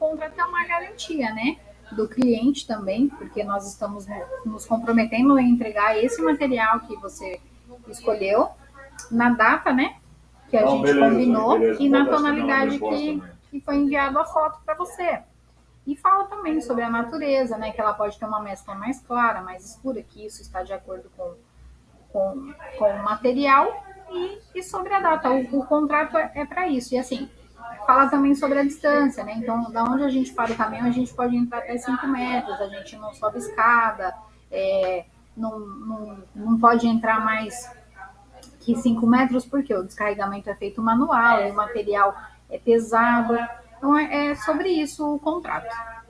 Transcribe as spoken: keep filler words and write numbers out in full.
contrato é uma garantia, né? Do cliente também, porque nós estamos nos comprometendo a entregar esse material que você escolheu na data, né? Que a Não, gente beleza, combinou beleza. e na Bota essa panela tonalidade bem posta que, também. que foi enviado a foto para você. E fala também sobre a natureza, né? Que ela pode ter uma mescla mais clara, mais escura, que isso está de acordo com, com, com o material e, e sobre a data. O, o contrato é, é para isso. E assim, fala também sobre a distância, né? Então, da onde a gente para o caminhão, a gente pode entrar até cinco metros, a gente não sobe escada, é, não, não, não pode entrar mais que cinco metros, porque o descarregamento é feito manual e o material é pesado. Então, é, é sobre isso o contrato.